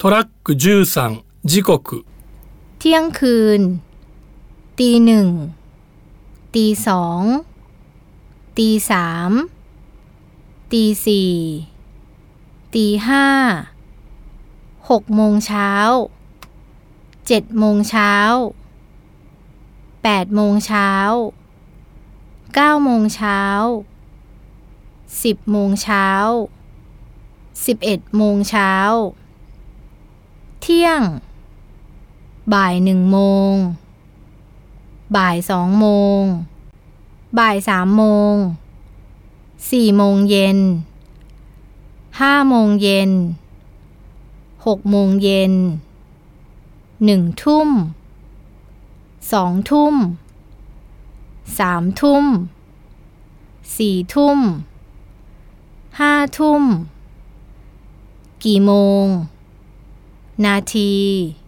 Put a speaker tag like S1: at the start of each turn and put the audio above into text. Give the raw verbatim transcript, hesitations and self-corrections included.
S1: トラックじゅうさん時刻
S2: เที่ยงคืนตีหนึ่งตีสองตีสามตีสี่ตีห้าหกโมงเช้าเจ็ดโมงเช้าแปดโมงเช้าเก้าโมงเช้าสิบโมงเช้าสิบเอ็ดโมงเช้าเที่ยงบ่ายหนึ่งโมงบ่ายสองโมงบ่ายสามโมงสี่โมงเย็นห้าโมงเย็นหกโมงเย็นหนึ่งทุ่มสองทุ่มสามทุ่มสี่ทุ่มห้าทุ่มกี่โมงนาที